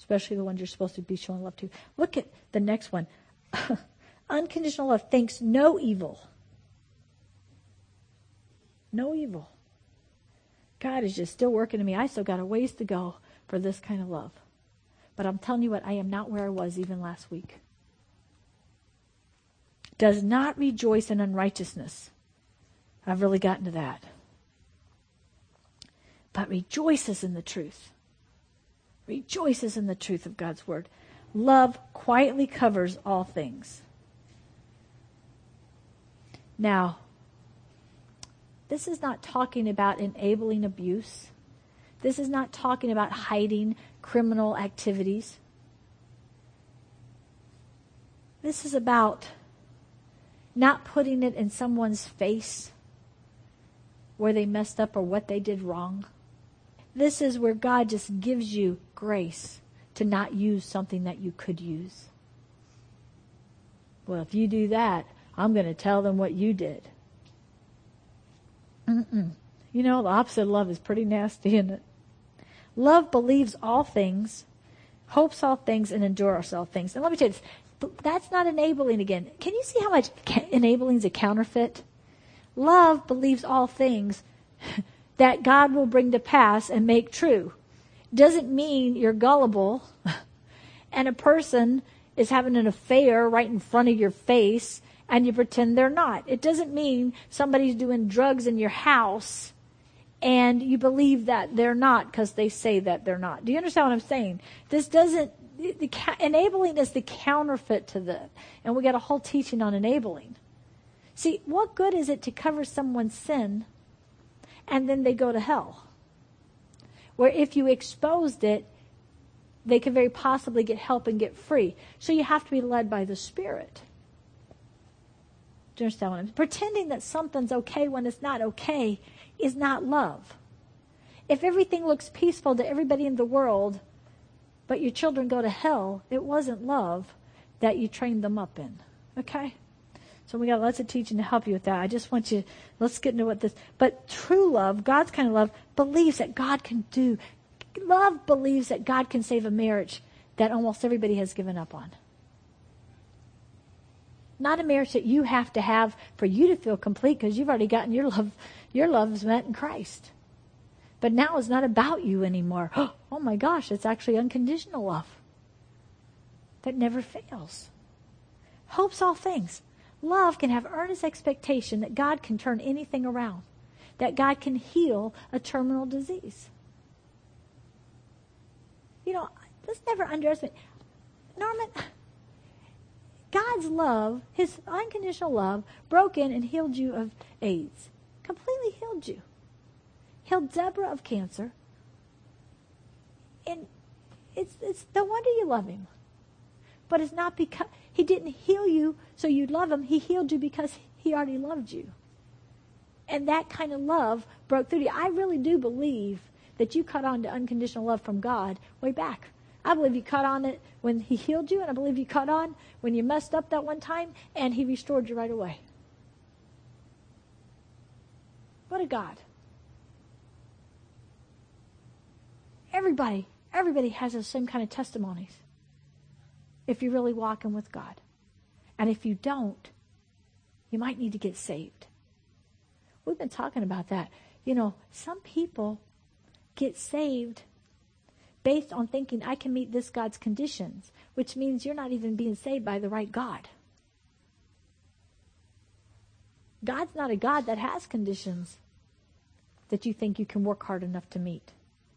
especially the ones you're supposed to be showing love to. Look at the next one. Unconditional love thinks no evil. No evil. God is just still working in me. I still got a ways to go for this kind of love. But I'm telling you what, I am not where I was even last week. Does not rejoice in unrighteousness. I've really gotten to that. But rejoices in the truth. Rejoices in the truth of God's word. Love quietly covers all things. Now, this is not talking about enabling abuse. This is not talking about hiding criminal activities. This is about not putting it in someone's face where they messed up or what they did wrong. This is where God just gives you grace to not use something that you could use. Well, if you do that, I'm going to tell them what you did. You know, the opposite of love is pretty nasty, isn't it? Love believes all things, hopes all things, and endures all things. And let me tell you this, that's not enabling again. Can you see how much enabling is a counterfeit? Love believes all things that God will bring to pass and make true. Doesn't mean you're gullible and a person is having an affair right in front of your face and you pretend they're not. It doesn't mean somebody's doing drugs in your house and you believe that they're not because they say that they're not. Do you understand what I'm saying? This doesn't, enabling is the counterfeit to that. And we got a whole teaching on enabling. See, what good is it to cover someone's sin and then they go to hell? Where if you exposed it, they could very possibly get help and get free. So you have to be led by the Spirit. Do you understand what I'm saying? Pretending that something's okay when it's not okay is not love. If everything looks peaceful to everybody in the world, but your children go to hell, it wasn't love that you trained them up in. Okay? So we got lots of teaching to help you with that. I just want you, let's get into what this, but true love, God's kind of love, believes that God can do. Love believes that God can save a marriage that almost everybody has given up on. Not a marriage that you have to have for you to feel complete because you've already gotten your love is met in Christ. But now it's not about you anymore. Oh my gosh, it's actually unconditional love that never fails. Hopes all things. Love can have earnest expectation that God can turn anything around, that God can heal a terminal disease. You know, let's never underestimate. Norman, God's love, His unconditional love, broke in and healed you of AIDS. Completely healed you. Healed Deborah of cancer. And it's no wonder you love Him. But it's not because He didn't heal you so you'd love Him. He healed you because He already loved you. And that kind of love broke through you. I really do believe that you caught on to unconditional love from God way back. I believe you caught on it when He healed you, and I believe you caught on when you messed up that one time, and He restored you right away. What a God. Everybody has the same kind of testimonies if you're really walking with God. And if you don't, you might need to get saved. We've been talking about that. You know, some people get saved based on thinking I can meet this God's conditions, which means you're not even being saved by the right God. God's not a God that has conditions that you think you can work hard enough to meet.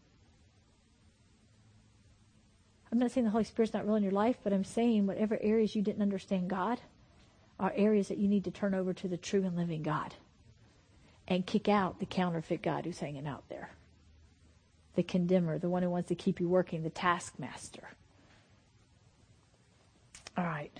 I'm not saying the Holy Spirit's not real in your life, but I'm saying whatever areas you didn't understand God are areas that you need to turn over to the true and living God and kick out the counterfeit God who's hanging out there. The condemner, the one who wants to keep you working, the taskmaster. All right.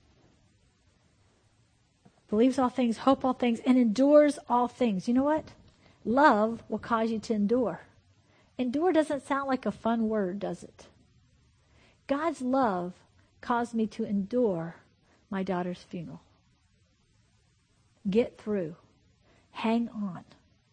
Believes all things, hope all things, and endures all things. You know what? Love will cause you to endure. Endure doesn't sound like a fun word, does it? God's love caused me to endure my daughter's funeral. Get through. Hang on.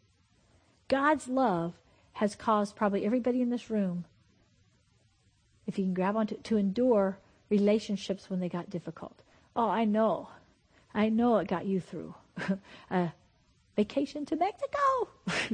God's love has caused probably everybody in this room, if you can grab onto it, to endure relationships when they got difficult. Oh, I know it got you through. Vacation to Mexico.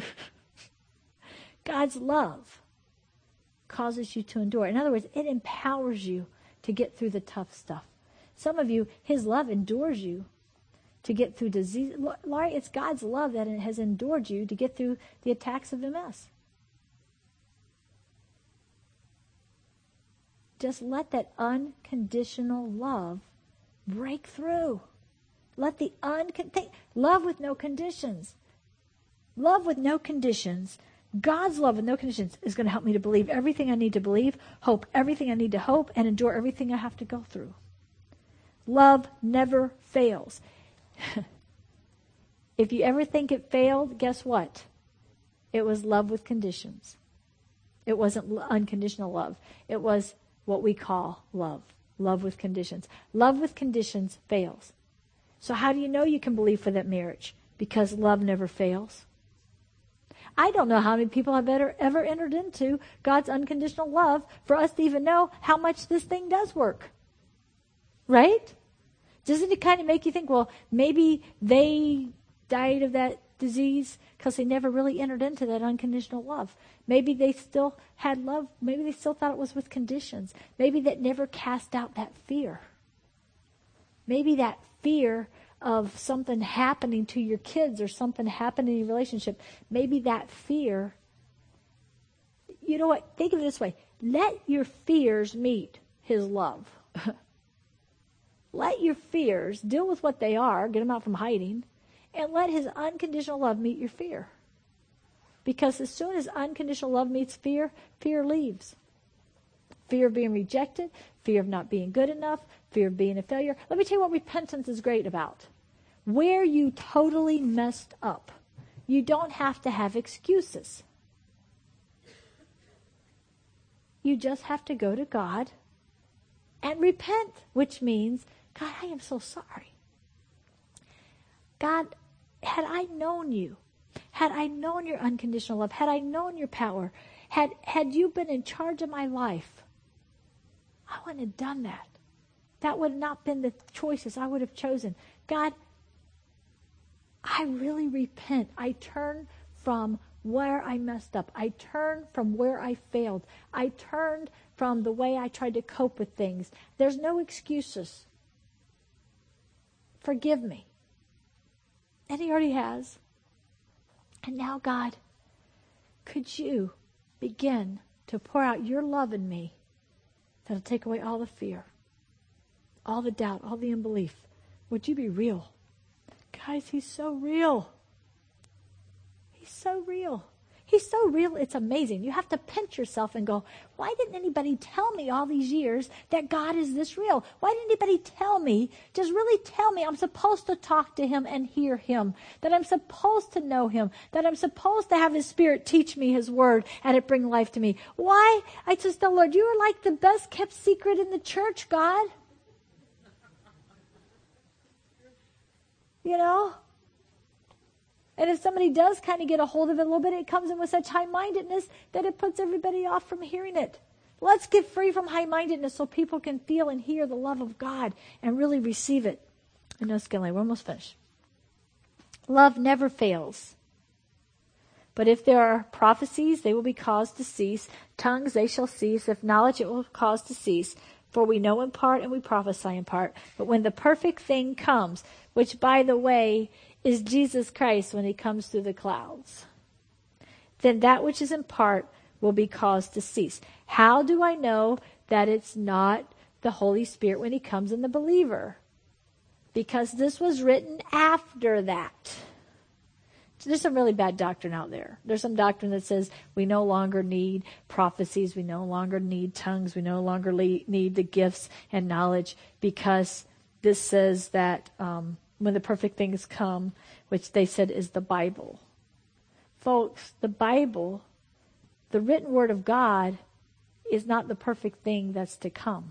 God's love causes you to endure. In other words, it empowers you to get through the tough stuff. Some of you, his love endures you to get through disease. Laurie, it's God's love that has endured you to get through the attacks of MS. Just let that unconditional love break through. Let the love with no conditions. Love with no conditions. God's love with no conditions is going to help me to believe everything I need to believe, hope everything I need to hope, and endure everything I have to go through. Love never fails. If you ever think it failed, guess what? It was love with conditions. It wasn't unconditional love. It was what we call love. Love with conditions. Love with conditions fails. So how do you know you can believe for that marriage? Because love never fails. I don't know how many people have ever entered into God's unconditional love for us to even know how much this thing does work. Right? Doesn't it kind of make you think, well, maybe they died of that disease because they never really entered into that unconditional love. Maybe they still had love. Maybe they still thought it was with conditions. Maybe that never cast out that fear. Maybe that fear of something happening to your kids or something happening in your relationship, maybe that fear, you know what, think of it this way, let your fears meet his love. Let your fears deal with what they are, get them out from hiding, and let his unconditional love meet your fear. Because as soon as unconditional love meets fear, fear leaves. Fear of being rejected, fear of not being good enough, fear of being a failure. Let me tell you what repentance is great about. Where you totally messed up, you don't have to have excuses. You just have to go to God and repent, which means, God, I am so sorry. God, had I known you, had I known your unconditional love, had I known your power, had you been in charge of my life, I wouldn't have done that. That would have not been the choices I would have chosen. God, I really repent. I turn from where I messed up. I turn from where I failed. I turned from the way I tried to cope with things. There's no excuses. Forgive me. And he already has. And now, God, could you begin to pour out your love in me that'll take away all the fear, all the doubt, all the unbelief. Would you be real? Guys, he's so real. He's so real. He's so real, it's amazing. You have to pinch yourself and go, why didn't anybody tell me all these years that God is this real? Why didn't anybody tell me, just really tell me I'm supposed to talk to him and hear him, that I'm supposed to know him, that I'm supposed to have his Spirit teach me his word and it bring life to me? Why? I just tell Lord, you are like the best kept secret in the church, God. You know? And if somebody does kind of get a hold of it a little bit, it comes in with such high-mindedness that it puts everybody off from hearing it. Let's get free from high-mindedness so people can feel and hear the love of God and really receive it. I know, Skinley, we're almost finished. Love never fails. But if there are prophecies, they will be caused to cease. Tongues, they shall cease. If knowledge, it will cause to cease. For we know in part and we prophesy in part. But when the perfect thing comes, which, by the way, is Jesus Christ when he comes through the clouds, then that which is in part will be caused to cease. How do I know that it's not the Holy Spirit when he comes in the believer? Because this was written after that. There's some really bad doctrine out there. There's some doctrine that says we no longer need prophecies, we no longer need tongues, we no longer need the gifts and knowledge, because this says that when the perfect things come, which they said is the Bible. Folks, the Bible, the written word of God, is not the perfect thing that's to come.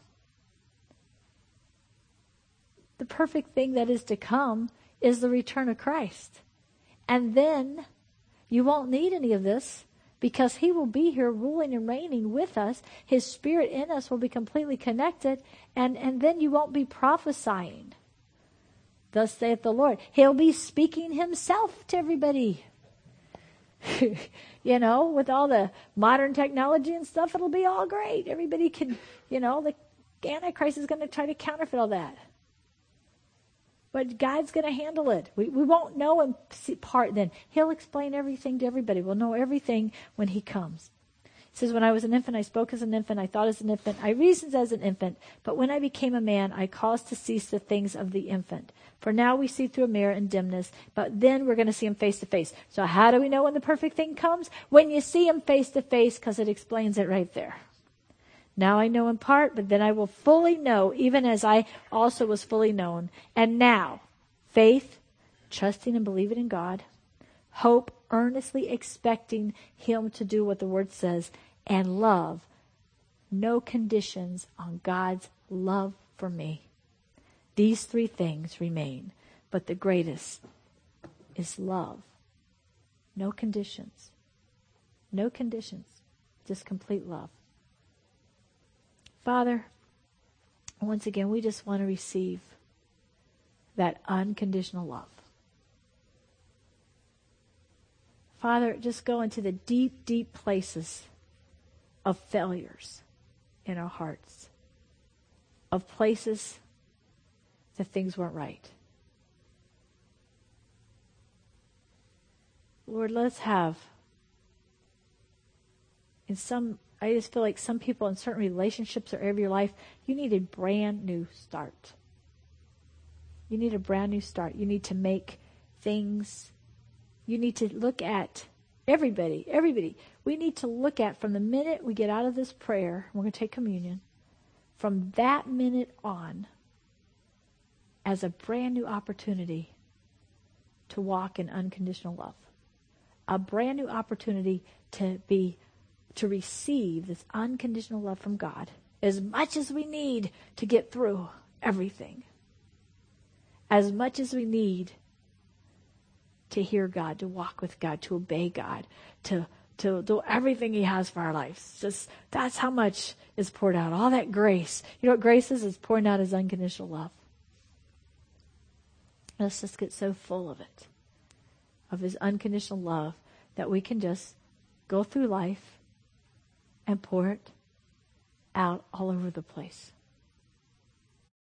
The perfect thing that is to come is the return of Christ. And then you won't need any of this because he will be here ruling and reigning with us. His spirit in us will be completely connected, and then you won't be prophesying. Thus saith the Lord. He'll be speaking himself to everybody. With all the modern technology and stuff, it'll be all great. Everybody can, the Antichrist is going to try to counterfeit all that. But God's going to handle it. We won't know in part then. He'll explain everything to everybody. We'll know everything when he comes. It says, when I was an infant, I spoke as an infant, I thought as an infant, I reasoned as an infant. But when I became a man, I caused to cease the things of the infant. For now we see through a mirror in dimness, but then we're going to see him face to face. So how do we know when the perfect thing comes? When you see him face to face, because it explains it right there. Now I know in part, but then I will fully know, even as I also was fully known. And now, faith, trusting and believing in God, hope, earnestly expecting him to do what the word says, and love, no conditions on God's love for me. These three things remain, but the greatest is love. No conditions. No conditions. Just complete love. Father, once again, we just want to receive that unconditional love. Father, just go into the deep, deep places of failures in our hearts, of places that things weren't right. Lord, let's have, I just feel like some people in certain relationships or area of your life, you need a brand new start. You need a brand new start. You need to make things, you need to look at everybody. We need to look at from the minute we get out of this prayer, we're going to take communion, from that minute on, as a brand new opportunity to walk in unconditional love. A brand new opportunity to receive this unconditional love from God as much as we need to get through everything. As much as we need to hear God, to walk with God, to obey God, to do everything he has for our lives. Just that's how much is poured out. All that grace. You know what grace is? It's pouring out his unconditional love. Let's just get so full of it, of his unconditional love, that we can just go through life and pour it out all over the place.